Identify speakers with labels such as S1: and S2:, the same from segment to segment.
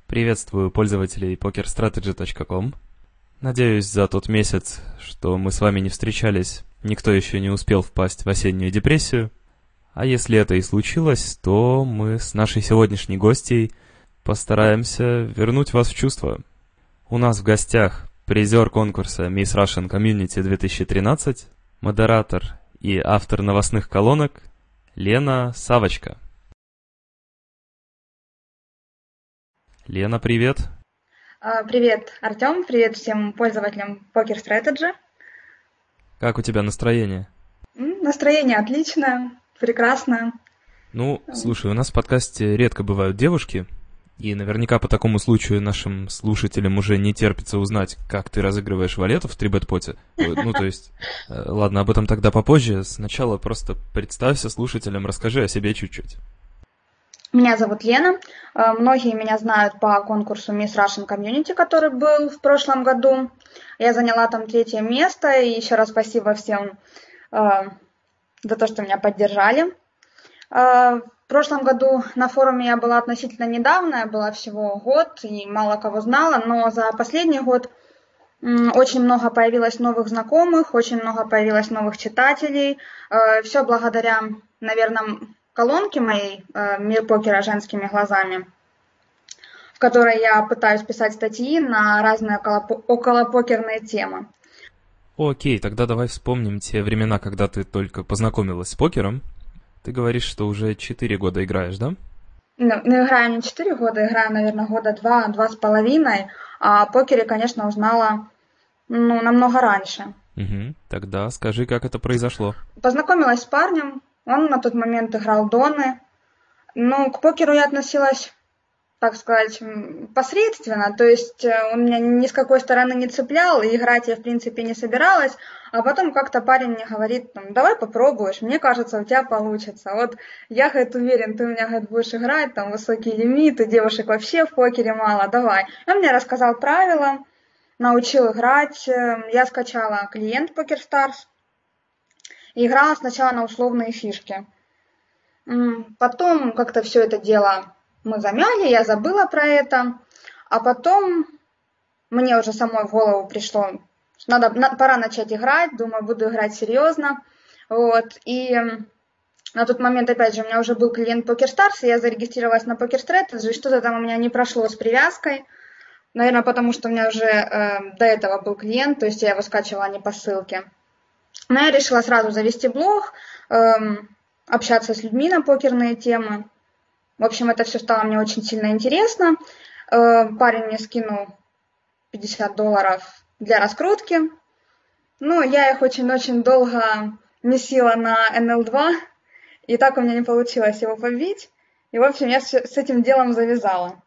S1: Приветствую пользователей pokerstrategy.com. Надеюсь, за тот месяц, что мы с вами не встречались, никто еще не успел впасть в осеннюю депрессию. А если это и случилось, то мы с нашей сегодняшней гостьей постараемся вернуть вас в чувство. У нас в гостях призер конкурса Miss Russian Community 2013, модератор и автор новостных колонок Лена Савочка. Лена, привет.
S2: Привет, Артем, привет всем пользователям Poker Strategy.
S1: Как у тебя настроение?
S2: Настроение отличное, прекрасное.
S1: Слушай, у нас в подкасте редко бывают девушки, и наверняка по такому случаю нашим слушателям уже не терпится узнать, как ты разыгрываешь валету в 3BetPot. Ладно, об этом тогда попозже. Сначала просто представься слушателям, расскажи о себе чуть-чуть.
S2: Меня зовут Лена. Многие меня знают по конкурсу Miss Russian Community, который был в прошлом году. Я заняла там 3 место, и еще раз спасибо всем за то, что меня поддержали. В прошлом году на форуме я была относительно недавно, я была всего год и мало кого знала, но за последний год очень много появилось новых знакомых, очень много появилось новых читателей. Все благодаря, наверное, колонке моей «Мир покера женскими глазами», в которой я пытаюсь писать статьи на разные околопокерные темы.
S1: Окей, тогда давай вспомним те времена, когда ты только познакомилась с покером. Ты говоришь, что уже 4 года играешь, да?
S2: Играю не 4 года, играю, наверное, года 2-2,5. А о покере, конечно, узнала намного раньше.
S1: Угу. Тогда скажи, как это произошло.
S2: Познакомилась с парнем, он на тот момент играл доны. К покеру я относилась, так сказать, посредственно, то есть он меня ни с какой стороны не цеплял, и играть я, в принципе, не собиралась, а потом как-то парень мне говорит, давай попробуешь, мне кажется, у тебя получится. Вот я, говорит, уверен, ты у меня, говорит, будешь играть, там высокие лимиты, девушек вообще в покере мало, давай. Он мне рассказал правила, научил играть, я скачала клиент PokerStars и играла сначала на условные фишки. Потом как-то все это дело мы замяли, я забыла про это, а потом мне уже самой в голову пришло, что пора начать играть, думаю, буду играть серьезно, и на тот момент, опять же, у меня уже был клиент PokerStars, и я зарегистрировалась на PokerStrategy, и что-то там у меня не прошло с привязкой, наверное, потому что у меня уже до этого был клиент, то есть я его скачивала не по ссылке. Но я решила сразу завести блог, общаться с людьми на покерные темы. В общем, это все стало мне очень сильно интересно. Парень мне скинул $50 для раскрутки. Я их очень-очень долго месила на NL2, и так у меня не получилось его побить. И, в общем, я с этим делом завязала.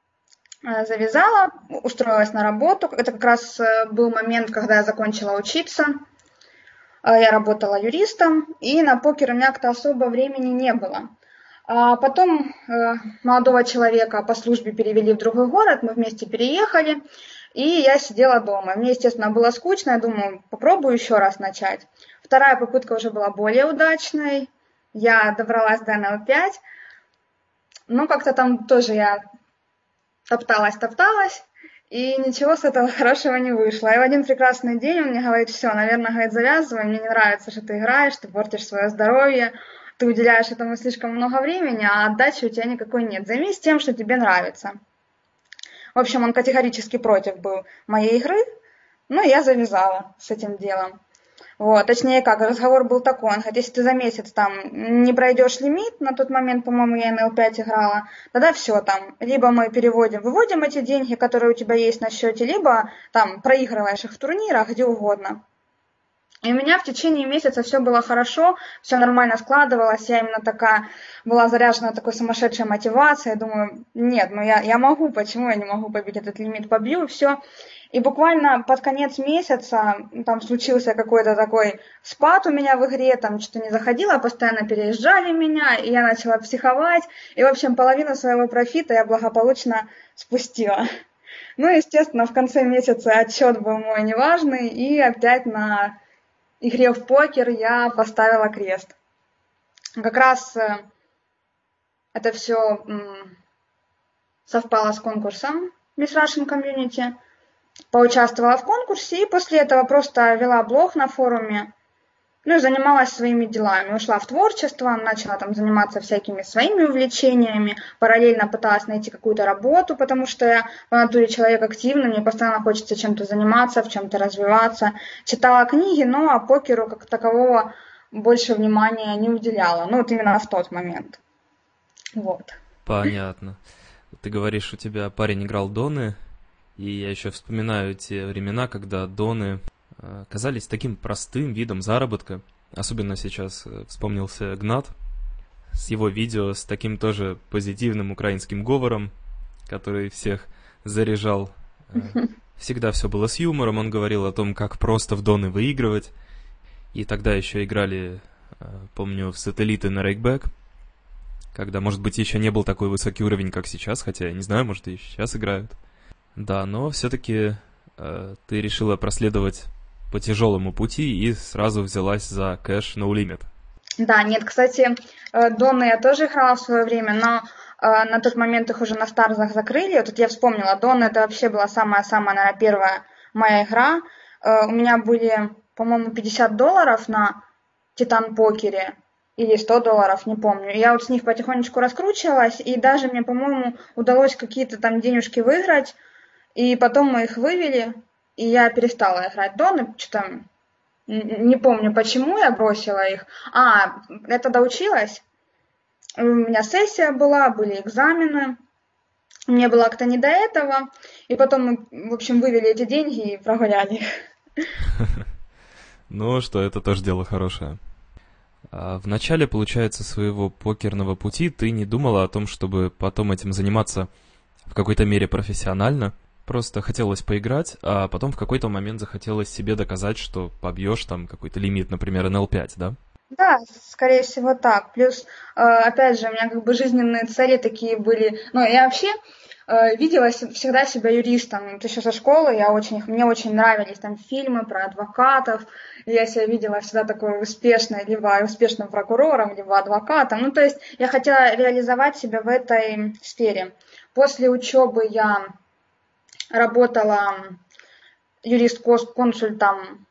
S2: Устроилась на работу. Это как раз был момент, когда я закончила учиться. Я работала юристом, и на покер у меня как-то особо времени не было. А потом молодого человека по службе перевели в другой город, мы вместе переехали, и я сидела дома. Мне, естественно, было скучно, я думаю, попробую еще раз начать. Вторая попытка уже была более удачной, я добралась до NL5, но как-то там тоже я топталась, и ничего с этого хорошего не вышло. И в один прекрасный день он мне говорит, все, наверное, говорит, завязывай, мне не нравится, что ты играешь, ты портишь свое здоровье, ты уделяешь этому слишком много времени, а отдачи у тебя никакой нет. Займись тем, что тебе нравится. В общем, он категорически против был моей игры, но я завязала с этим делом. Точнее как, разговор был такой, он говорит, если ты за месяц там не пройдешь лимит, на тот момент, по-моему, я NL5 играла, тогда все там, либо мы выводим эти деньги, которые у тебя есть на счете, либо там проигрываешь их в турнирах, где угодно. И у меня в течение месяца все было хорошо, все нормально складывалось, я именно такая была заряжена такой сумасшедшей мотивацией, я думаю, нет, я могу, почему я не могу побить этот лимит, побью, все. И буквально под конец месяца там случился какой-то такой спад у меня в игре, там что-то не заходило, постоянно переезжали меня, и я начала психовать, и, в общем, половину своего профита я благополучно спустила. Естественно, в конце месяца отчет был мой неважный, и опять на игре в покер я поставила крест. Как раз это все совпало с конкурсом Miss Russian Community. Поучаствовала в конкурсе и после этого просто вела блог на форуме, ну и занималась своими делами. Ушла в творчество, начала там заниматься всякими своими увлечениями, параллельно пыталась найти какую-то работу, потому что я по натуре человек активный, мне постоянно хочется чем-то заниматься, в чем-то развиваться. Читала книги, но покеру как такового больше внимания не уделяла. Ну вот именно в тот момент. Вот.
S1: Понятно. Ты говоришь, у тебя парень играл доны, и я еще вспоминаю те времена, когда доны казались таким простым видом заработка. Особенно сейчас вспомнился Гнат с его видео с таким тоже позитивным украинским говором, который всех заряжал. Всегда все было с юмором, он говорил о том, как просто в доны выигрывать. И тогда еще играли, помню, в сателлиты на рейкбэк, когда, может быть, еще не был такой высокий уровень, как сейчас, хотя, я не знаю, может, и сейчас играют. Да, но все-таки ты решила проследовать по тяжелому пути и сразу взялась за кэш No Limit.
S2: Да, нет, кстати, доны я тоже играла в свое время, но на тот момент их уже на старзах закрыли. Вот тут я вспомнила, доны это вообще была самая-самая, наверное, первая моя игра. У меня были, по-моему, $50 на Титан Покере или $100, не помню. Я вот с них потихонечку раскручивалась, и даже мне, по-моему, удалось какие-то там денежки выиграть, и потом мы их вывели, и я перестала играть доны, что-то не помню, почему я бросила их. Я тогда училась, у меня сессия была, были экзамены, мне было как-то не до этого, и потом мы, в общем, вывели эти деньги и прогуляли их.
S1: Ну что, это тоже дело хорошее. В начале, получается, своего покерного пути ты не думала о том, чтобы потом этим заниматься в какой-то мере профессионально? Просто хотелось поиграть, а потом в какой-то момент захотелось себе доказать, что побьешь там какой-то лимит, например, NL5, да?
S2: Да, скорее всего так. Плюс, опять же, у меня как бы жизненные цели такие были. Ну, я вообще видела всегда себя юристом. Вот еще со школы мне очень нравились там фильмы про адвокатов. И я себя видела всегда такой успешной, либо успешным прокурором, либо адвокатом. Ну, то есть я хотела реализовать себя в этой сфере. После учебы я работала юрист-консультом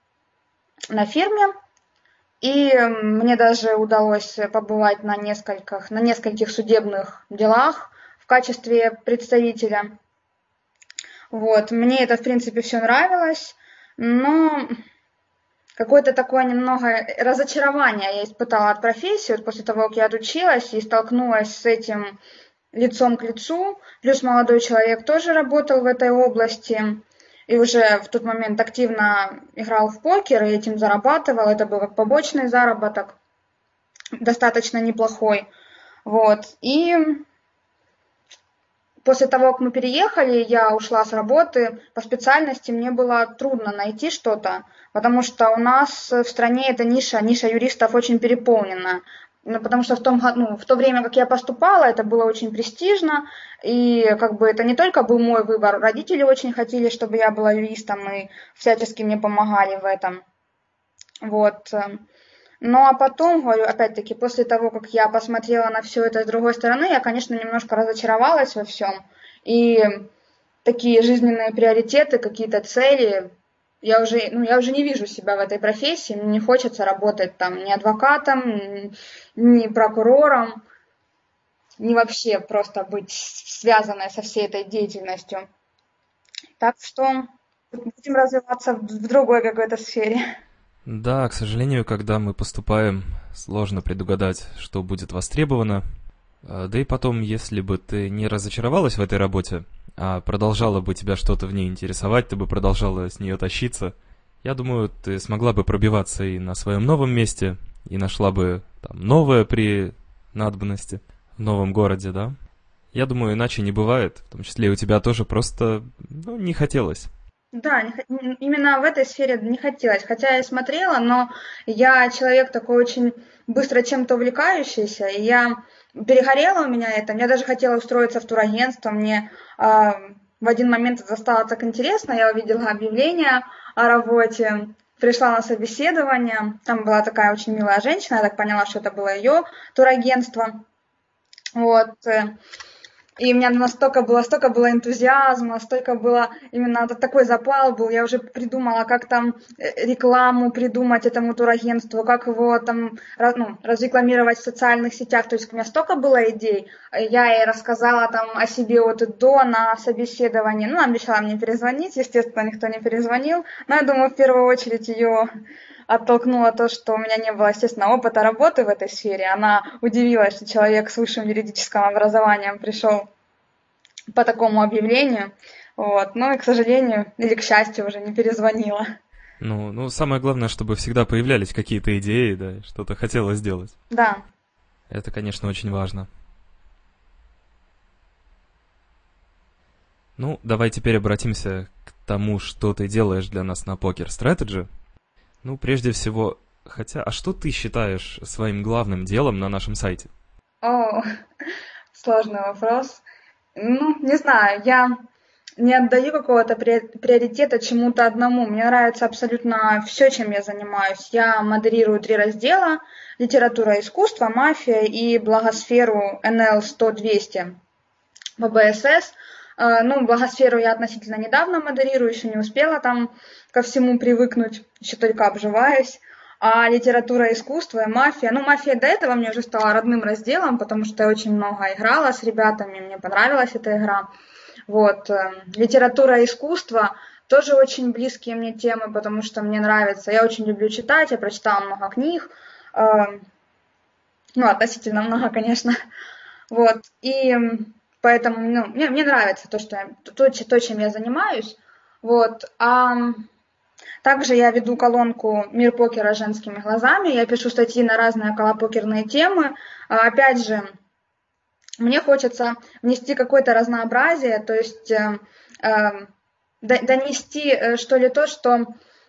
S2: на фирме, и мне даже удалось побывать на нескольких судебных делах в качестве представителя. Вот. Мне это, в принципе, все нравилось, но какое-то такое немного разочарование я испытала от профессии, вот после того, как я отучилась и столкнулась с этим лицом к лицу, плюс молодой человек тоже работал в этой области и уже в тот момент активно играл в покер и этим зарабатывал, это был как побочный заработок, достаточно неплохой, вот, и после того, как мы переехали, я ушла с работы по специальности, мне было трудно найти что-то, потому что у нас в стране эта ниша юристов очень переполнена. Ну, потому что в то время, как я поступала, это было очень престижно, и как бы это не только был мой выбор, родители очень хотели, чтобы я была юристом, и всячески мне помогали в этом. Вот. Ну, а потом, говорю, опять-таки, после того, как я посмотрела на все это с другой стороны, я, конечно, немножко разочаровалась во всем, и такие жизненные приоритеты, какие-то цели, я уже не вижу себя в этой профессии, мне не хочется работать там ни адвокатом, ни прокурором, ни вообще просто быть связанной со всей этой деятельностью. Так что будем развиваться в другой какой-то сфере.
S1: Да, к сожалению, когда мы поступаем, сложно предугадать, что будет востребовано. Да и потом, если бы ты не разочаровалась в этой работе, а продолжало бы тебя что-то в ней интересовать, ты бы продолжала с нее тащиться, я думаю, ты смогла бы пробиваться и на своем новом месте, и нашла бы там новое при надобности в новом городе, да? Я думаю, иначе не бывает, в том числе и у тебя тоже просто не хотелось.
S2: Да, именно в этой сфере не хотелось, хотя я и смотрела, но я человек такой очень быстро чем-то увлекающийся, и я перегорела у меня это, мне даже хотелось устроиться в турагентство, мне в один момент это стало так интересно, я увидела объявление о работе, пришла на собеседование, там была такая очень милая женщина, я так поняла, что это было ее турагентство, вот. И у меня столько было энтузиазма, столько было именно такой запал был. Я уже придумала, как там рекламу придумать этому турагентству, как его там разрекламировать в социальных сетях. То есть у меня столько было идей. Я ей рассказала там о себе от и до на собеседовании. Ну, она обещала мне перезвонить, естественно, никто не перезвонил. Но я думаю, в первую очередь ее оттолкнуло то, что у меня не было, естественно, опыта работы в этой сфере. Она удивилась, что человек с высшим юридическим образованием пришел по такому объявлению. Вот. Ну и, к сожалению, или к счастью, уже не перезвонила.
S1: Ну, самое главное, чтобы всегда появлялись какие-то идеи, да, что-то хотела сделать.
S2: Да.
S1: Это, конечно, очень важно. Ну, давай теперь обратимся к тому, что ты делаешь для нас на Poker Strategy. Ну, прежде всего, а что ты считаешь своим главным делом на нашем сайте?
S2: О, сложный вопрос. Ну, не знаю, я не отдаю какого-то приоритета чему-то одному. Мне нравится абсолютно все, чем я занимаюсь. Я модерирую 3 раздела: литература и искусство, мафия и благосферу НЛ 100-200 в БСС. Ну, благосферу я относительно недавно модерирую, еще не успела там ко всему привыкнуть, еще только обживаюсь. А литература и искусство, и мафия. Ну, мафия до этого мне уже стала родным разделом, потому что я очень много играла с ребятами, мне понравилась эта игра. Вот. Литература и искусство тоже очень близкие мне темы, потому что мне нравится. Я очень люблю читать, я прочитала много книг. Ну, относительно много, конечно. Вот. И поэтому мне нравится то, чем я занимаюсь. Вот. Также я веду колонку «Мир покера женскими глазами». Я пишу статьи на разные околопокерные темы. Опять же, мне хочется внести какое-то разнообразие, то есть донести, что ли, то, что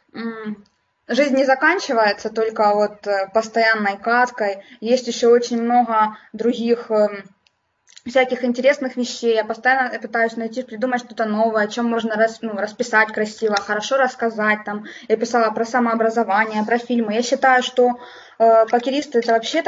S2: жизнь не заканчивается только вот постоянной каткой. Есть еще очень много других всяких интересных вещей. Я постоянно пытаюсь придумать что-то новое, о чем можно расписать красиво, хорошо рассказать. Там, я писала про самообразование, про фильмы. Я считаю, что покеристы — это вообще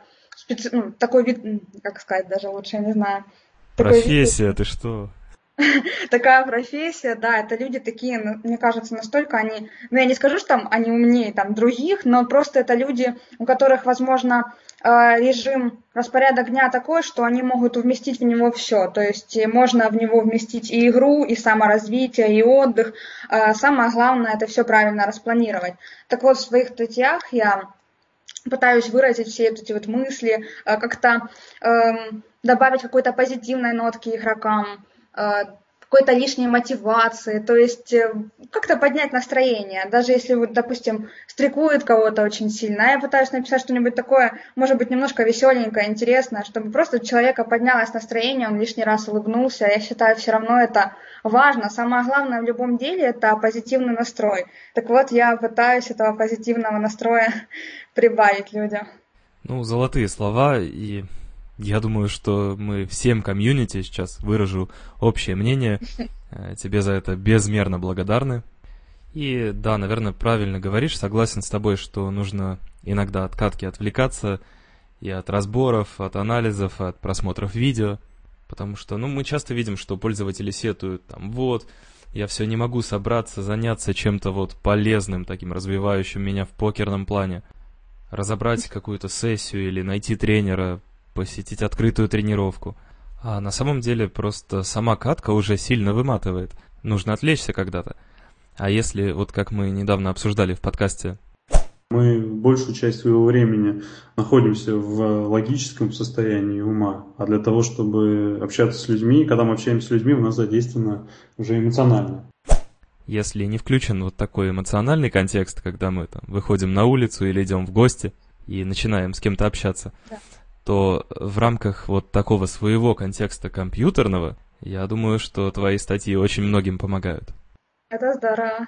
S2: такой вид, как сказать, даже лучше, я не знаю.
S1: Профессия, ты что?
S2: Такая профессия, да, это люди такие, мне кажется, настолько они, я не скажу, что там они умнее других, но просто это люди, у которых, возможно, распорядок дня такой, что они могут вместить в него все. То есть можно в него вместить и игру, и саморазвитие, и отдых. Самое главное — это все правильно распланировать. Так вот, в своих статьях я пытаюсь выразить все эти вот мысли, как-то добавить какой-то позитивной нотки игрокам, какой-то лишней мотивации, то есть как-то поднять настроение, даже если, вот, допустим, стрикует кого-то очень сильно, а я пытаюсь написать что-нибудь такое, может быть, немножко веселенькое, интересное, чтобы просто у человека поднялось настроение, он лишний раз улыбнулся. Я считаю, все равно это важно. Самое главное в любом деле — это позитивный настрой. Так вот, я пытаюсь этого позитивного настроя прибавить людям.
S1: Ну, золотые слова, и я думаю, что мы всем комьюнити, сейчас выражу общее мнение, тебе за это безмерно благодарны. И да, наверное, правильно говоришь, согласен с тобой, что нужно иногда от катки отвлекаться и от разборов, от анализов, от просмотров видео, потому что, мы часто видим, что пользователи сетуют, я все не могу собраться, заняться чем-то полезным, таким развивающим меня в покерном плане, разобрать какую-то сессию или найти тренера, посетить открытую тренировку. А на самом деле просто сама катка уже сильно выматывает. Нужно отвлечься когда-то. А если, как мы недавно обсуждали в подкасте,
S3: мы большую часть своего времени находимся в логическом состоянии ума, а для того, чтобы общаться с людьми, когда мы общаемся с людьми, у нас задействовано уже эмоционально.
S1: Если не включен такой эмоциональный контекст, когда мы выходим на улицу или идем в гости и начинаем с кем-то общаться, да, то в рамках такого своего контекста компьютерного, я думаю, что твои статьи очень многим помогают.
S2: Это здорово.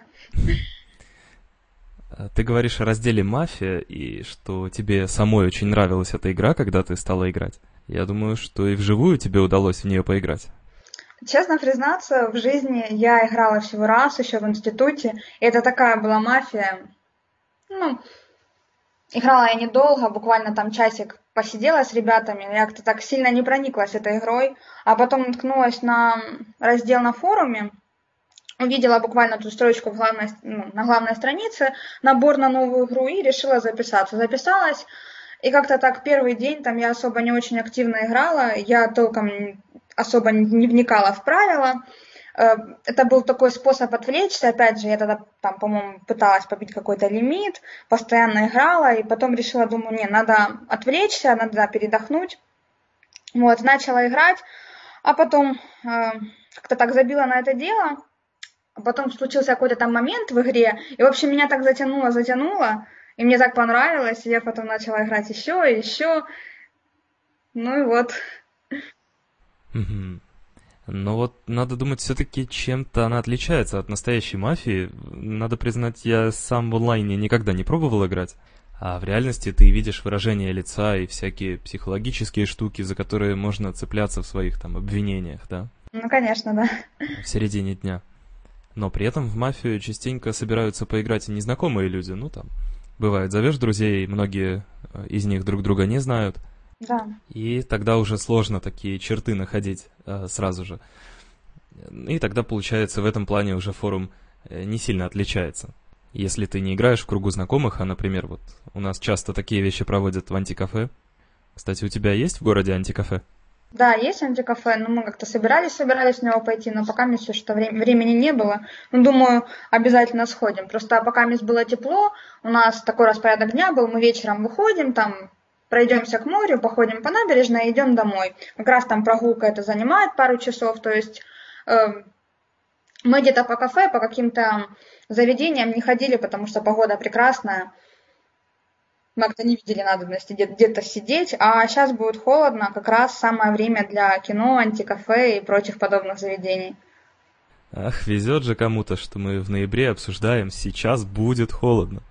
S1: Ты говоришь о разделе «Мафия», и что тебе самой очень нравилась эта игра, когда ты стала играть. Я думаю, что и вживую тебе удалось в нее поиграть.
S2: Честно признаться, в жизни я играла всего раз, еще в институте. И это такая была мафия. Играла я недолго, буквально часик посидела с ребятами, я как-то так сильно не прониклась этой игрой, а потом наткнулась на раздел на форуме, увидела буквально ту строчку на главной странице, набор на новую игру и решила записаться. Записалась, и как-то так первый день там я особо не очень активно играла, я толком особо не вникала в правила. Это был такой способ отвлечься, опять же, я тогда там, по-моему, пыталась побить какой-то лимит, постоянно играла, и потом решила, думаю, не, надо отвлечься, надо передохнуть. Вот, начала играть, а потом как-то так забила на это дело, а потом случился какой-то там момент в игре, и, в общем, меня так затянуло, и мне так понравилось, и я потом начала играть еще и еще, ну и вот.
S1: Но вот надо думать, все-таки чем-то она отличается от настоящей мафии. Надо признать, я сам в онлайне никогда не пробовал играть. А в реальности ты видишь выражение лица и всякие психологические штуки, за которые можно цепляться в своих там обвинениях, да?
S2: Ну, конечно, да.
S1: В середине дня. Но при этом в мафию частенько собираются поиграть и незнакомые люди. Ну, там, бывает, зовешь друзей, многие из них друг друга не знают.
S2: Да.
S1: И тогда уже сложно такие черты находить сразу же. И тогда, получается, в этом плане уже форум не сильно отличается. Если ты не играешь в кругу знакомых, а, например, вот у нас часто такие вещи проводят в антикафе. Кстати, у тебя есть в городе антикафе?
S2: Да, есть антикафе, но мы как-то собирались в него пойти, но пока месяц что времени не было. Ну, думаю, обязательно сходим. Просто пока месяц было тепло, у нас такой распорядок дня был, мы вечером выходим, там пройдемся к морю, походим по набережной и идем домой. Как раз там прогулка это занимает пару часов, то есть мы где-то по кафе, по каким-то заведениям не ходили, потому что погода прекрасная. Мы как-то не видели надобности где-то сидеть, а сейчас будет холодно, как раз самое время для кино, антикафе и прочих подобных заведений.
S1: Ах, везет же кому-то, что мы в ноябре обсуждаем, сейчас будет холодно.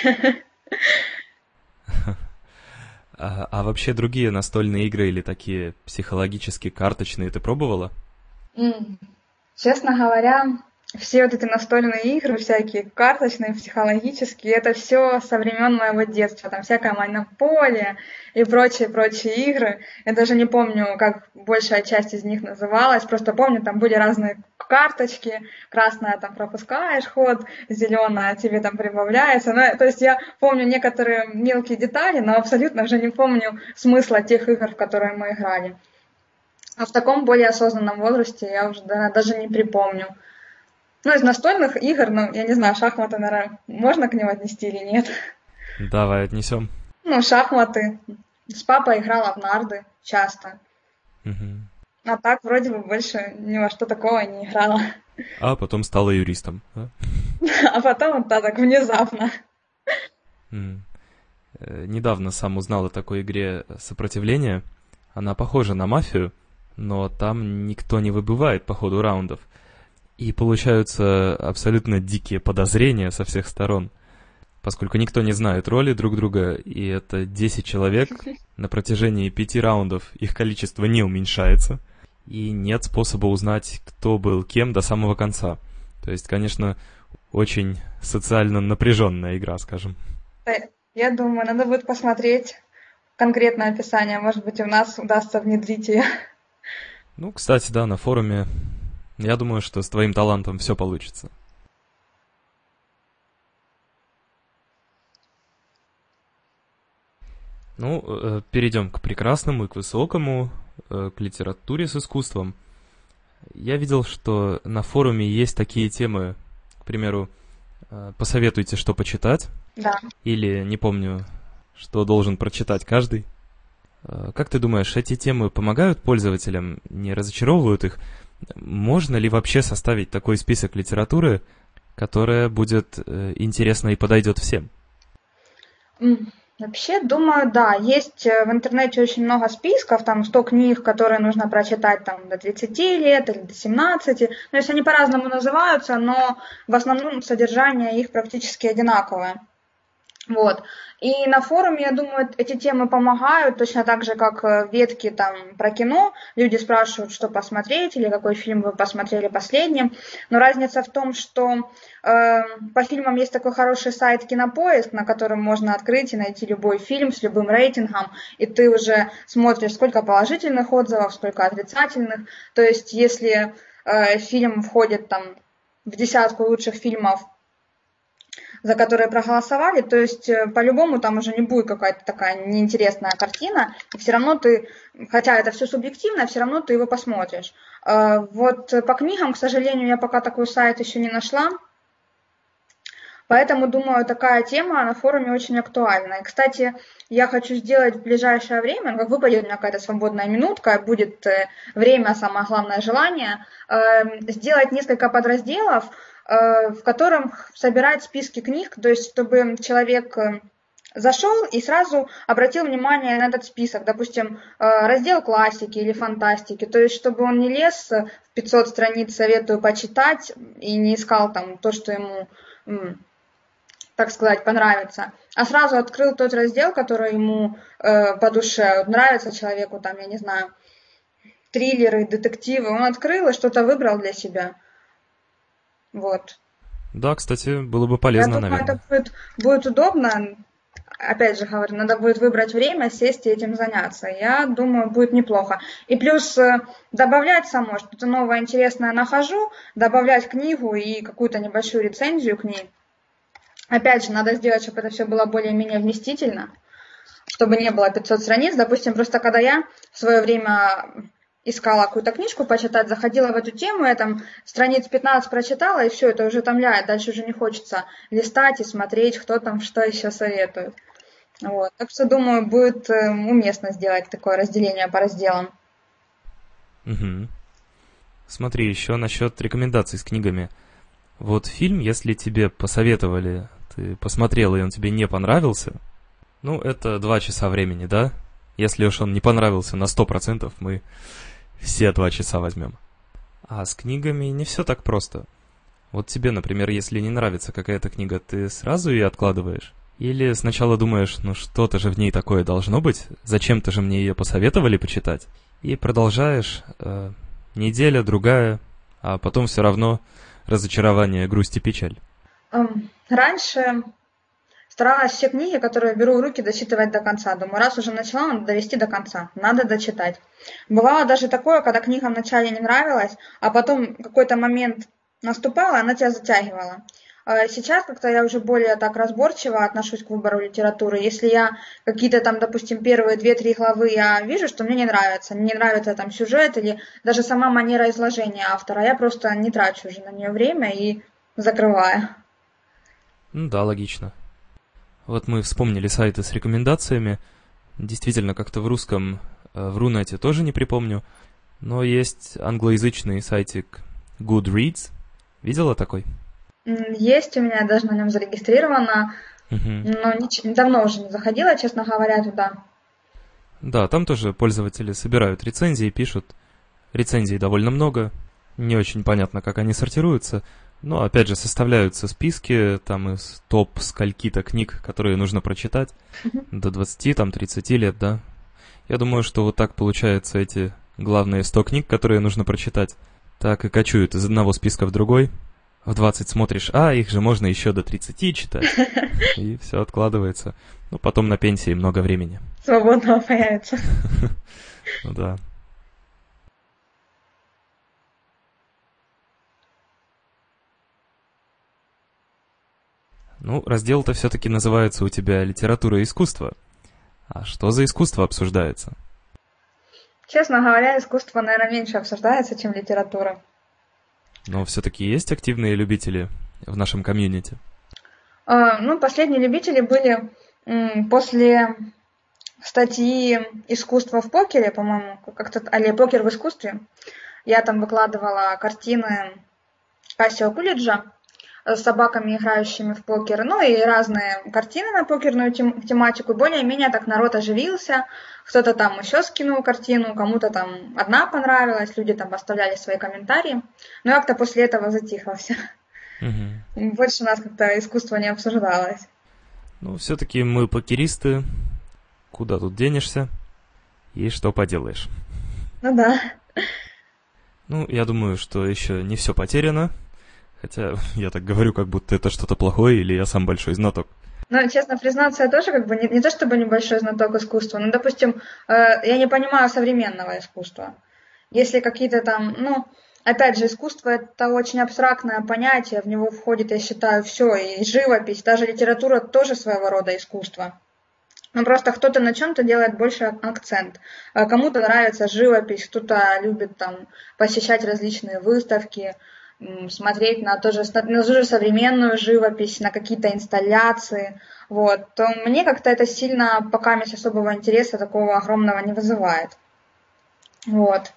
S1: А вообще другие настольные игры или такие психологически карточные ты пробовала?
S2: Честно говоря, все вот эти настольные игры, всякие карточные, психологические, это все со времен моего детства. Там всякая монополия и прочие игры. Я даже не помню, как большая часть из них называлась. Просто помню, там были разные карточки. Красная там пропускаешь ход, зеленая тебе там прибавляется. Ну, то есть я помню некоторые мелкие детали, но абсолютно уже не помню смысла тех игр, в которые мы играли. А в таком более осознанном возрасте я уже даже не припомню. Ну, из настольных игр, ну, я не знаю, шахматы, наверное, можно к ним отнести или нет?
S1: Давай отнесем.
S2: Ну, шахматы. С папой играла в нарды часто. А так вроде бы больше ни во что такого не играла.
S1: А потом стала юристом, да?
S2: А потом, да, так внезапно.
S1: Недавно сам узнал о такой игре «Сопротивление». Она похожа на мафию, но там никто не выбывает по ходу раундов. И получаются абсолютно дикие подозрения со всех сторон, поскольку никто не знает роли друг друга, и это 10 человек, на протяжении 5 раундов их количество не уменьшается, и нет способа узнать, кто был кем до самого конца. То есть, конечно, очень социально напряженная игра, скажем.
S2: Я думаю, надо будет посмотреть конкретное описание, может быть, у нас удастся внедрить ее.
S1: Ну, кстати, да, на форуме. Я думаю, что с твоим талантом все получится. Ну, перейдем к прекрасному и к высокому, к литературе с искусством. Я видел, что на форуме есть такие темы, к примеру, посоветуйте, что почитать.
S2: Да.
S1: Или, не помню, что должен прочитать каждый. Как ты думаешь, эти темы помогают пользователям, не разочаровывают их? Можно ли вообще составить такой список литературы, которая будет интересна и подойдет всем?
S2: Вообще, думаю, да. Есть в интернете очень много списков, там 100 книг, которые нужно прочитать там, до 30 лет или до 17. То есть они по-разному называются, но в основном содержание их практически одинаковое. Вот. И на форуме, я думаю, эти темы помогают, точно так же, как ветки там про кино. Люди спрашивают, что посмотреть, или какой фильм вы посмотрели последним. Но разница в том, что по фильмам есть такой хороший сайт Кинопоиск, на котором можно открыть и найти любой фильм с любым рейтингом, и ты уже смотришь, сколько положительных отзывов, сколько отрицательных. То есть, если фильм входит там в десятку лучших фильмов, за которые проголосовали, то есть по-любому там уже не будет какая-то такая неинтересная картина, и все равно ты, хотя это все субъективно, все равно ты его посмотришь. Вот по книгам, к сожалению, я пока такой сайт еще не нашла, поэтому, думаю, такая тема на форуме очень актуальна. И, кстати, я хочу сделать в ближайшее время, как выпадет у меня какая-то свободная минутка, будет время, самое главное желание, сделать несколько подразделов, в котором собирать списки книг, то есть чтобы человек зашел и сразу обратил внимание на этот список, допустим, раздел классики или фантастики, то есть чтобы он не лез в 500 страниц советую почитать и не искал там то, что ему, так сказать, понравится, а сразу открыл тот раздел, который ему по душе нравится человеку, там, я не знаю, триллеры, детективы, он открыл и что-то выбрал для себя. Вот.
S1: Да, кстати, было бы полезно,
S2: Я думаю,
S1: наверное.
S2: это будет удобно. Опять же говорю, надо будет выбрать время, сесть и этим заняться. Я думаю, будет неплохо. И плюс добавлять самой, что-то новое интересное нахожу, добавлять книгу и какую-то небольшую рецензию к ней. Опять же, надо сделать, чтобы это все было более-менее вместительно, чтобы не было 500 страниц. Допустим, просто когда я в свое время искала какую-то книжку почитать, заходила в эту тему, я там страниц 15 прочитала, и все, это уже утомляет. Дальше уже не хочется листать и смотреть, кто там что еще советует. Вот. Так что, думаю, будет уместно сделать такое разделение по разделам.
S1: Угу. Смотри, еще насчет рекомендаций с книгами. Вот фильм, если тебе посоветовали, ты посмотрел, и он тебе не понравился, ну, это 2 часа времени, да? Если уж он не понравился на 100%, мы все 2 часа возьмем. А с книгами не все так просто. Вот тебе, например, если не нравится какая-то книга, ты сразу ее откладываешь? Или сначала думаешь, ну что-то же в ней такое должно быть, зачем-то же мне ее посоветовали почитать? И продолжаешь неделя, другая, а потом все равно разочарование, грусть и печаль.
S2: Раньше старалась все книги, которые беру в руки, дочитывать до конца. Думаю, раз уже начала, надо довести до конца, надо дочитать. Бывало даже такое, когда книга вначале не нравилась, а потом какой-то момент наступал, и она тебя затягивала. Сейчас как-то я уже более так разборчиво отношусь к выбору литературы. Если я какие-то там, допустим, первые 2-3 главы я вижу, что мне не нравится там сюжет или даже сама манера изложения автора, я просто не трачу уже на нее время и закрываю.
S1: Ну да, логично. Вот мы вспомнили сайты с рекомендациями. Действительно, как-то в русском, в Рунете тоже не припомню. Но есть англоязычный сайтик Goodreads. Видела такой?
S2: Есть, у меня даже на нем зарегистрировано, но давно уже не заходила, честно говоря, туда.
S1: Да, там тоже пользователи собирают рецензии, пишут. Рецензий довольно много. Не очень понятно, как они сортируются. Но, опять же, составляются списки там из топ скольки-то книг, которые нужно прочитать. До 20, там, 30 лет, да. Я думаю, что вот так получается эти главные 100 книг, которые нужно прочитать. Так и кочуют из одного списка в другой. В 20 смотришь, их же можно еще до 30 читать. И все откладывается. Ну, потом на пенсии много времени.
S2: Свободного появится.
S1: Ну да. Ну, раздел-то все-таки называется у тебя «Литература и искусство». А что за искусство обсуждается?
S2: Честно говоря, искусство, наверное, меньше обсуждается, чем литература.
S1: Но все-таки есть активные любители в нашем комьюнити?
S2: Ну, последние любители были после статьи «Искусство в покере», по-моему, как-то, или «Покер в искусстве». Я там выкладывала картины Кассио Кулиджа с собаками, играющими в покер, ну и разные картины на покерную тематику. Более-менее так народ оживился, кто-то там еще скинул картину, кому-то там одна понравилась, люди там оставляли свои комментарии. Но как-то после этого затихло все. Больше у нас как-то искусство не обсуждалось.
S1: Ну, все-таки мы покеристы, куда тут денешься и что поделаешь.
S2: Ну да.
S1: Ну, я думаю, что еще не все потеряно, хотя я так говорю, как будто это что-то плохое или я сам большой знаток.
S2: Но, честно признаться, я тоже как бы не то чтобы небольшой знаток искусства, но, допустим, я не понимаю современного искусства. Если какие-то там, ну, опять же, искусство это очень абстрактное понятие, в него входит, я считаю, все, и живопись, даже литература тоже своего рода искусство. Ну, просто кто-то на чем-то делает больше акцент. Кому-то нравится живопись, кто-то любит там посещать различные выставки, смотреть на ту же современную живопись, на какие-то инсталляции, вот, то мне как-то это сильно пока особого интереса такого огромного не вызывает. Вот.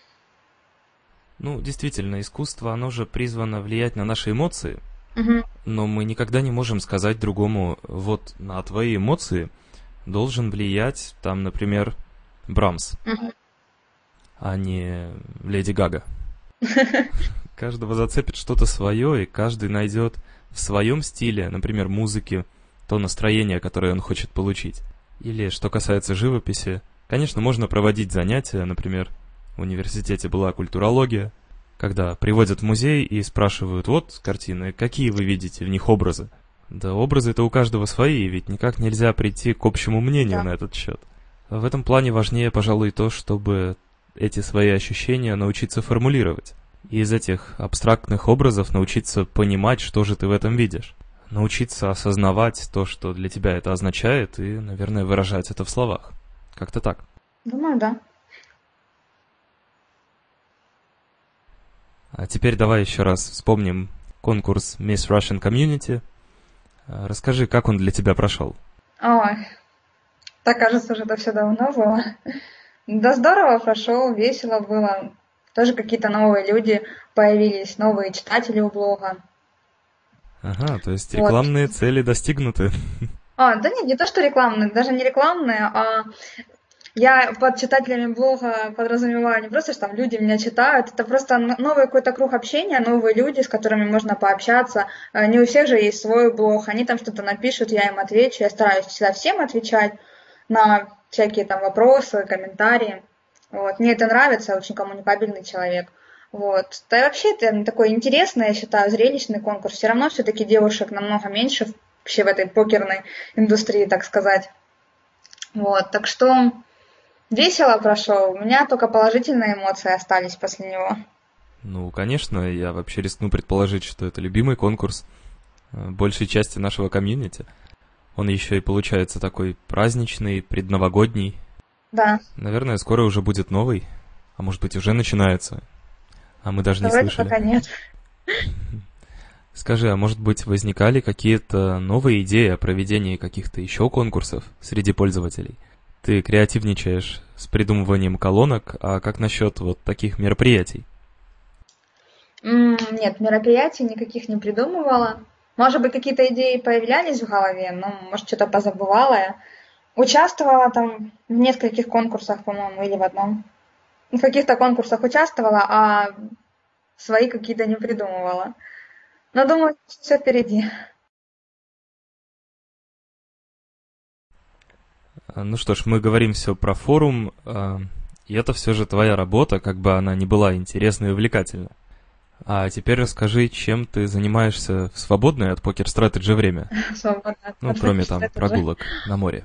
S1: Ну, действительно, искусство, оно же призвано влиять на наши эмоции,
S2: Угу.
S1: но мы никогда не можем сказать другому, вот на твои эмоции должен влиять, там, например, Брамс,
S2: Угу.
S1: а не Леди Гага. Каждого зацепит что-то свое, и каждый найдет в своем стиле, например, музыки, то настроение, которое он хочет получить. Или, что касается живописи, конечно, можно проводить занятия, например, в университете была культурология, когда приводят в музей и спрашивают, вот картины, какие вы видите в них образы? Да образы-то у каждого свои, ведь никак нельзя прийти к общему мнению на этот счет. В этом плане важнее, пожалуй, то, чтобы эти свои ощущения научиться формулировать. И из этих абстрактных образов научиться понимать, что же ты в этом видишь. Научиться осознавать то, что для тебя это означает, и, наверное, выражать это в словах. Как-то так.
S2: Думаю, да.
S1: А теперь давай еще раз вспомним конкурс Miss Russian Community. Расскажи, как он для тебя прошел.
S2: Ой, так кажется, что это все давно было. Да здорово прошел, весело было. Тоже какие-то новые люди появились, новые читатели у блога.
S1: Ага, то есть
S2: Вот.
S1: рекламные цели достигнуты.
S2: Да нет, не то, что рекламные, даже не рекламные, а я под читателями блога подразумеваю не просто, что там люди меня читают, это просто новый какой-то круг общения, новые люди, с которыми можно пообщаться. Не у всех же есть свой блог, они там что-то напишут, я им отвечу, я стараюсь всегда всем отвечать на всякие там вопросы, комментарии. Вот. Мне это нравится, я очень коммуникабельный человек. Вот. Да и вообще это такой интересный, я считаю, зрелищный конкурс. Все равно все-таки девушек намного меньше вообще в этой покерной индустрии, так сказать. Вот. Так что весело прошел. У меня только положительные эмоции остались после него.
S1: Ну, конечно, я вообще рискну предположить, что это любимый конкурс большей части нашего комьюнити. Он еще и получается такой праздничный, предновогодний.
S2: Да.
S1: Наверное, скоро уже будет новый, а может быть уже начинается, а мы даже не слышали.
S2: Пока нет.
S1: Скажи, а может быть возникали какие-то новые идеи о проведении каких-то еще конкурсов среди пользователей? Ты креативничаешь с придумыванием колонок, а как насчет вот таких мероприятий?
S2: Нет, мероприятий никаких не придумывала. Может быть, какие-то идеи появлялись в голове, но, может, что-то позабывала я. Участвовала там в нескольких конкурсах, по-моему, или в одном. В каких-то конкурсах участвовала, а свои какие-то не придумывала. Но думаю, все впереди.
S1: Ну что ж, мы говорим все про форум, и это все же твоя работа, как бы она ни была интересна и увлекательна. А теперь расскажи, чем ты занимаешься в свободное от Poker Strategy время?
S2: Свободно.
S1: Ну, кроме там прогулок на море.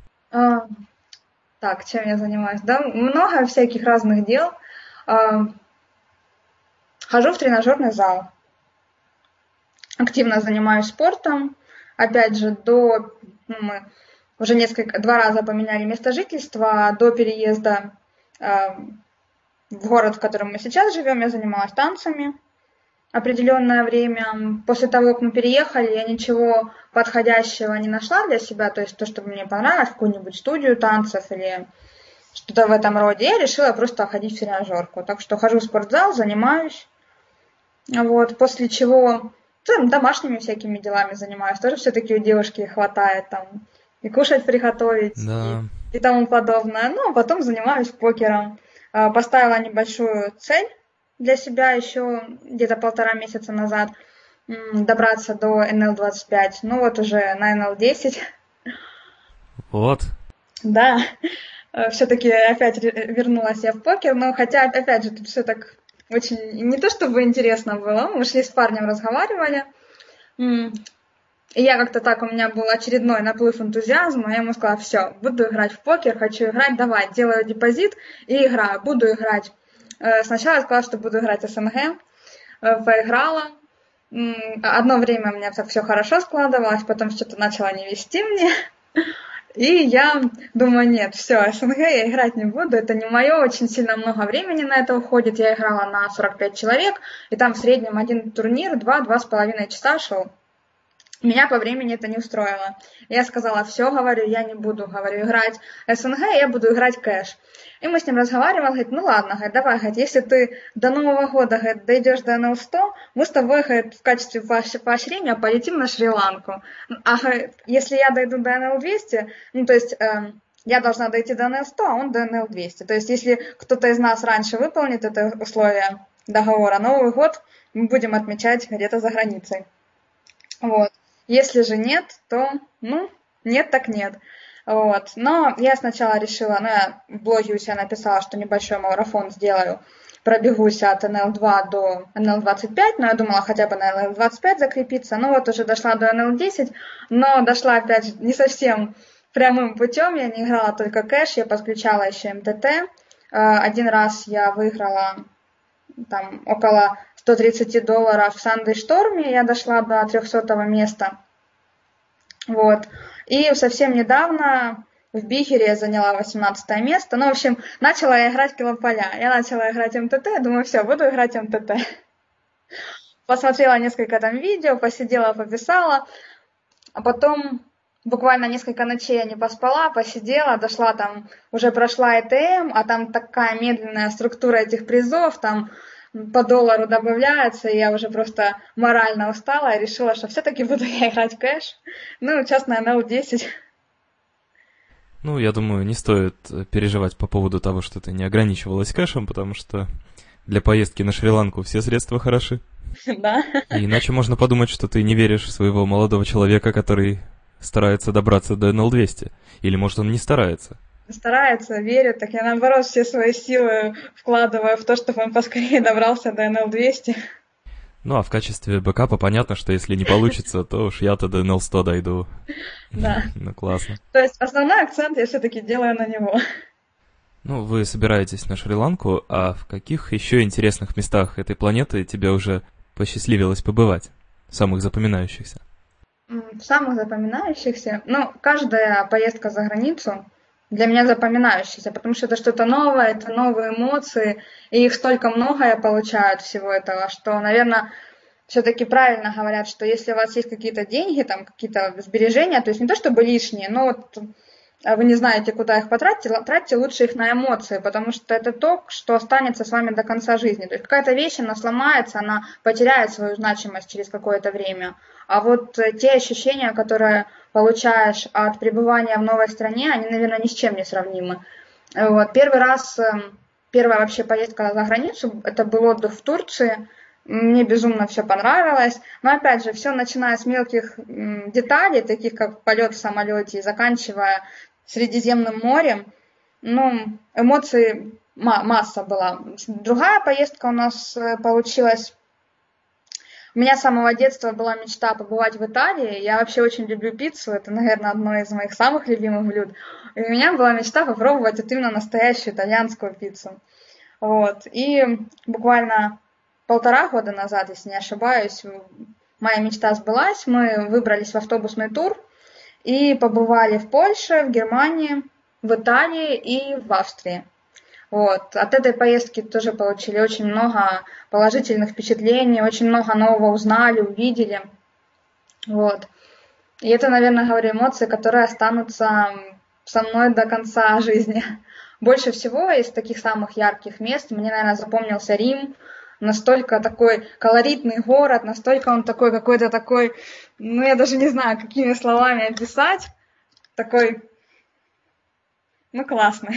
S2: Так, чем я занимаюсь? Да, много всяких разных дел. Хожу в тренажерный зал. Активно занимаюсь спортом. Опять же, мы уже 2 раза поменяли место жительства. До переезда в город, в котором мы сейчас живем, я занималась танцами определенное время. После того, как мы переехали, я ничего подходящего не нашла для себя, то есть то, что мне понравилось, какую-нибудь студию танцев или что-то в этом роде. Я решила просто ходить в тренажерку. Так что хожу в спортзал, занимаюсь. Вот, после чего там, домашними всякими делами занимаюсь. Тоже все-таки у девушки хватает там и кушать приготовить,
S1: Да.
S2: и тому подобное. Ну, а потом занимаюсь покером. Поставила небольшую цель для себя еще где-то 1,5 месяца назад. добраться до НЛ-25. Ну вот уже на НЛ-10.
S1: Вот.
S2: Да, все-таки опять вернулась я в покер, но хотя, опять же, тут все так очень, не то чтобы интересно было, мы шли с парнем, разговаривали, и я как-то так, у меня был очередной наплыв энтузиазма, я ему сказала, все, буду играть в покер, хочу играть, давай, делаю депозит и играю, буду играть. Сначала я сказала, что буду играть СНГ, поиграла, одно время у меня так все хорошо складывалось, потом что-то начало не вести мне. И я думаю, нет, все, СНГ я играть не буду, это не мое, очень сильно много времени на это уходит. Я играла на 45 человек, и там в среднем один турнир 2-2,5 часа шел. Меня по времени это не устроило. Я сказала, все, говорю, я не буду, говорю, играть СНГ, я буду играть кэш. И мы с ним разговаривали, говорит, ну ладно, говорит, давай, говорит, если ты до Нового года, говорит, дойдешь до НЛ-100, мы с тобой, говорит, в качестве поощрения полетим на Шри-Ланку. А говорит, если я дойду до НЛ-200, ну то есть я должна дойти до НЛ-100, а он до НЛ-200. То есть если кто-то из нас раньше выполнит это условие договора, Новый год мы будем отмечать где-то за границей. Вот. Если же нет, то, ну, нет так нет. Вот. Но я сначала решила, я в блоге у себя написала, что небольшой марафон сделаю, пробегусь от НЛ-2 до НЛ-25, но я думала хотя бы на НЛ-25 закрепиться. Ну вот уже дошла до НЛ-10, но дошла опять же не совсем прямым путем, я не играла только кэш, я подключала еще МТТ. Один раз я выиграла там около $130 в Sunday Storm, я дошла до 300 места. Вот. И совсем недавно в Бигере я заняла 18 место. Ну, в общем, начала я играть килополя. Я начала играть МТТ, думаю, все, буду играть МТТ. Посмотрела несколько там видео, посидела, пописала, а потом буквально несколько ночей я не поспала, посидела, дошла там, уже прошла ЭТМ, а там такая медленная структура этих призов, там по доллару добавляется, и я уже просто морально устала и решила, что все-таки буду я играть кэш. Ну, сейчас на NL10.
S1: Ну, я думаю, не стоит переживать по поводу того, что ты не ограничивалась кэшем, потому что для поездки на Шри-Ланку все средства хороши.
S2: Да.
S1: И иначе можно подумать, что ты не веришь в своего молодого человека, который старается добраться до NL200. Или, может, он не старается.
S2: Старается, верит, так я, наоборот, все свои силы вкладываю в то, чтобы он поскорее добрался до NL200.
S1: Ну, а в качестве бэкапа понятно, что если не получится, то уж я-то до NL100 дойду.
S2: Да.
S1: Ну, классно.
S2: То есть основной акцент я все-таки делаю на него.
S1: Ну, вы собираетесь на Шри-Ланку, а в каких еще интересных местах этой планеты тебе уже посчастливилось побывать? Самых запоминающихся?
S2: Самых запоминающихся? Ну, каждая поездка за границу для меня запоминающаяся, потому что это что-то новое, это новые эмоции, и их столько много я получаю от всего этого, что, наверное, все-таки правильно говорят, что если у вас есть какие-то деньги, там какие-то сбережения, то есть не то чтобы лишние, но вот вы не знаете, куда их потратить, тратьте лучше их на эмоции, потому что это то, что останется с вами до конца жизни. То есть какая-то вещь, она сломается, она потеряет свою значимость через какое-то время. А вот те ощущения, которые получаешь от пребывания в новой стране, они, наверное, ни с чем не сравнимы. Вот. Первая вообще поездка за границу, это был отдых в Турции. Мне безумно все понравилось. Но опять же, все начиная с мелких деталей, таких как полет в самолете, и заканчивая Средиземным морем, ну, эмоций масса была. Другая поездка у нас получилась. У меня с самого детства была мечта побывать в Италии. Я вообще очень люблю пиццу. Это, наверное, одно из моих самых любимых блюд. И у меня была мечта попробовать вот именно настоящую итальянскую пиццу. Вот. И буквально 1,5 года назад, если не ошибаюсь, моя мечта сбылась. Мы выбрались в автобусный тур и побывали в Польше, в Германии, в Италии и в Австрии. Вот. От этой поездки тоже получили очень много положительных впечатлений, очень много нового узнали, увидели. Вот. И это, наверное, говорю, эмоции, которые останутся со мной до конца жизни. Больше всего из таких самых ярких мест мне, наверное, запомнился Рим. Настолько такой колоритный город, настолько он такой какой-то такой, ну я даже не знаю, какими словами описать. Такой, ну классный.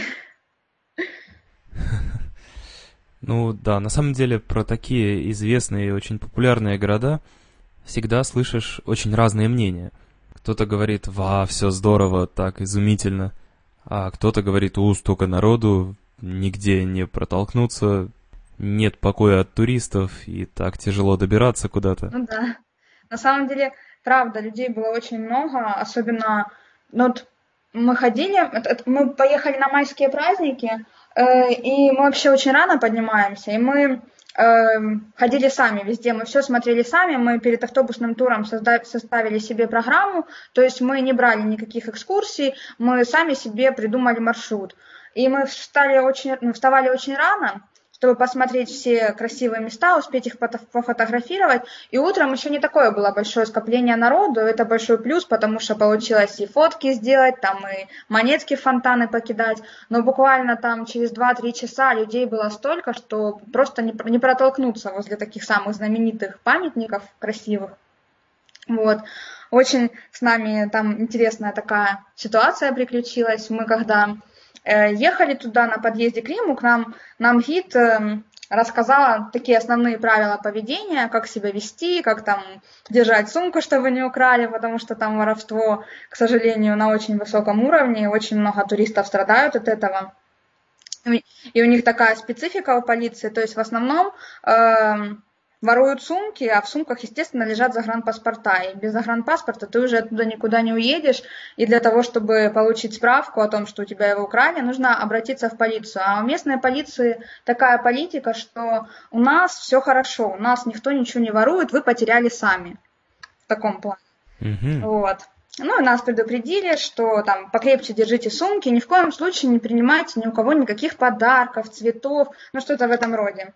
S1: Ну да, на самом деле про такие известные и очень популярные города всегда слышишь очень разные мнения. Кто-то говорит: «Ва, все здорово, так изумительно», а кто-то говорит: столько народу, нигде не протолкнуться, нет покоя от туристов, и так тяжело добираться куда-то».
S2: Ну да. На самом деле, правда, людей было очень много, особенно, ну, вот мы ходили, мы поехали на майские праздники, и мы вообще очень рано поднимаемся, и мы ходили сами везде, мы все смотрели сами, мы перед автобусным туром составили себе программу, то есть мы не брали никаких экскурсий, мы сами себе придумали маршрут. И мы вставали очень рано, чтобы посмотреть все красивые места, успеть их пофотографировать. И утром еще не такое было большое скопление народу, это большой плюс, потому что получилось и фотки сделать, там и монетки в фонтаны покидать. Но буквально там через 2-3 часа людей было столько, что просто не протолкнуться возле таких самых знаменитых памятников красивых. Вот. Очень с нами там интересная такая ситуация приключилась. Мы когда ехали туда на подъезде к Риму, нам гид рассказала такие основные правила поведения, как себя вести, как там держать сумку, чтобы не украли, потому что там воровство, к сожалению, на очень высоком уровне, и очень много туристов страдают от этого. И у них такая специфика у полиции, то есть в основном воруют сумки, а в сумках, естественно, лежат загранпаспорта. И без загранпаспорта ты уже оттуда никуда не уедешь. И для того, чтобы получить справку о том, что у тебя его украли, нужно обратиться в полицию. А у местной полиции такая политика, что у нас все хорошо, у нас никто ничего не ворует, вы потеряли сами. В таком плане. Вот. Ну и нас предупредили, что там покрепче держите сумки, ни в коем случае не принимайте ни у кого никаких подарков, цветов, ну что-то в этом роде.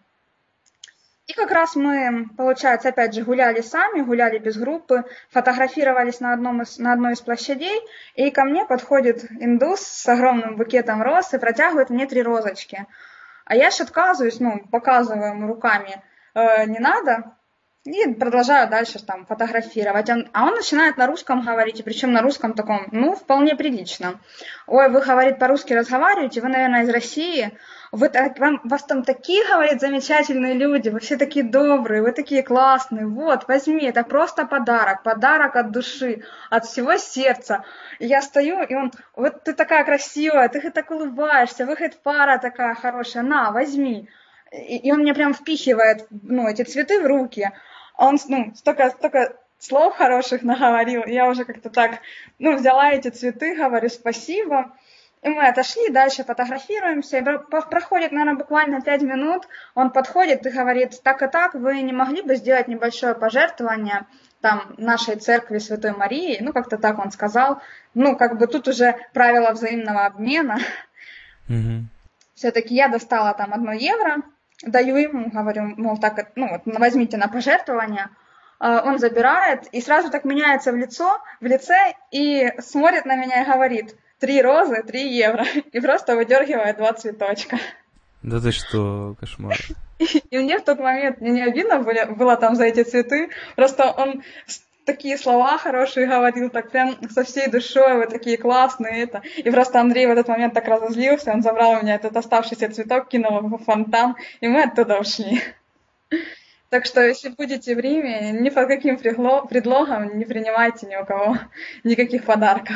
S2: И как раз мы, получается, опять же, гуляли сами, гуляли без группы, фотографировались на одной из площадей, и ко мне подходит индус с огромным букетом роз и протягивает мне 3 розочки. А я же отказываюсь, показываю ему руками, не надо, и продолжаю дальше там фотографировать. А он начинает на русском говорить, и причем на русском таком, вполне прилично. Ой, вы, говорит, по-русски разговариваете, вы, наверное, из России. Вас там такие, говорит, замечательные люди, вы все такие добрые, вы такие классные, вот, возьми, это просто подарок от души, от всего сердца. И я стою, и он: вот ты такая красивая, ты так улыбаешься, вы, говорит, пара такая хорошая, на, возьми. И он мне прям впихивает, эти цветы в руки, а он, столько слов хороших наговорил, и я уже как-то так, взяла эти цветы, говорю спасибо. И мы отошли, дальше фотографируемся, и проходит, наверное, буквально 5 минут, он подходит и говорит: так и так, вы не могли бы сделать небольшое пожертвование там нашей церкви Святой Марии, как-то так он сказал, тут уже правила взаимного обмена. Все-таки я достала там 1 евро, даю ему, говорю, мол, так, возьмите на пожертвование. Он забирает и сразу так меняется в лице и смотрит на меня и говорит: 3 розы, 3 евро. И просто выдергивает 2 цветочка.
S1: Да ты что, кошмар.
S2: И мне в тот момент не обидно было там за эти цветы. Просто он такие слова хорошие говорил, так прям со всей душой, вы такие классные. И просто Андрей в этот момент так разозлился, он забрал у меня этот оставшийся цветок, кинул его в фонтан, и мы оттуда ушли. Так что, если будете в Риме, ни по каким предлогам не принимайте ни у кого никаких подарков.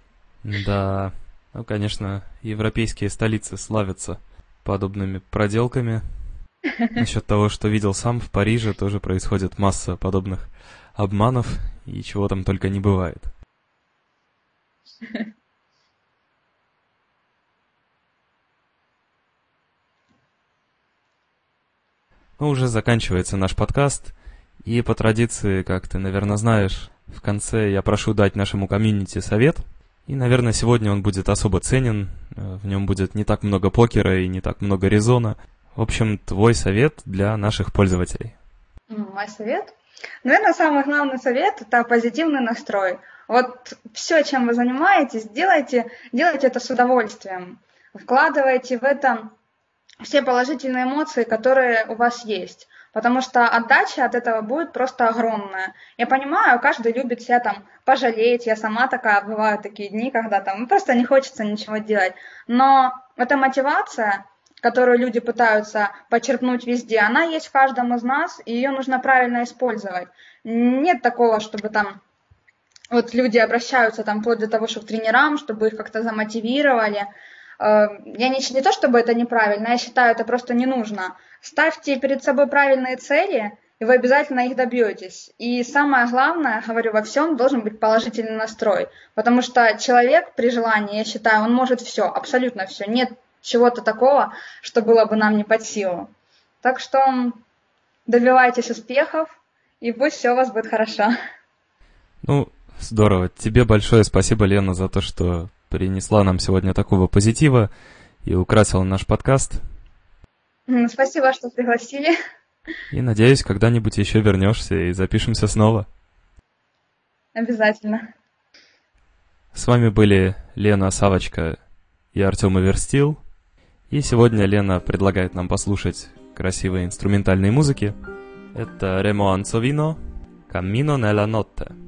S1: Да, конечно, европейские столицы славятся подобными проделками. Насчет того, что видел сам, в Париже тоже происходит масса подобных обманов, и чего там только не бывает. Уже заканчивается наш подкаст, и по традиции, как ты, наверное, знаешь, в конце я прошу дать нашему комьюнити совет. И, наверное, сегодня он будет особо ценен, в нем будет не так много покера и не так много резона. В общем, твой совет для наших пользователей.
S2: Мой совет? Наверное, самый главный совет – это позитивный настрой. Вот все, чем вы занимаетесь, делайте это с удовольствием. Вкладывайте в это все положительные эмоции, которые у вас есть. Потому что отдача от этого будет просто огромная. Я понимаю, каждый любит себя там пожалеть. Я сама такая, бывают такие дни, когда там просто не хочется ничего делать. Но эта мотивация, которую люди пытаются почерпнуть везде, она есть в каждом из нас, и ее нужно правильно использовать. Нет такого, чтобы там вот люди обращаются там вплоть до того, что к тренерам, чтобы их как-то замотивировали. Я не то, чтобы это неправильно, я считаю, это просто не нужно. Ставьте перед собой правильные цели, и вы обязательно их добьетесь. И самое главное, говорю, во всем должен быть положительный настрой, потому что человек при желании, я считаю, он может все, абсолютно все. Нет чего-то такого, что было бы нам не под силу. Так что добивайтесь успехов, и пусть все у вас будет хорошо.
S1: Ну, здорово. Тебе большое спасибо, Лена, за то, что принесла нам сегодня такого позитива и украсила наш подкаст.
S2: Спасибо, что пригласили.
S1: И надеюсь, когда-нибудь еще вернешься и запишемся снова.
S2: Обязательно.
S1: С вами были Лена Савочка и Артем Иверстил. И сегодня Лена предлагает нам послушать красивые инструментальные музыки. Это Remo Anzovino, Cammino nella notte.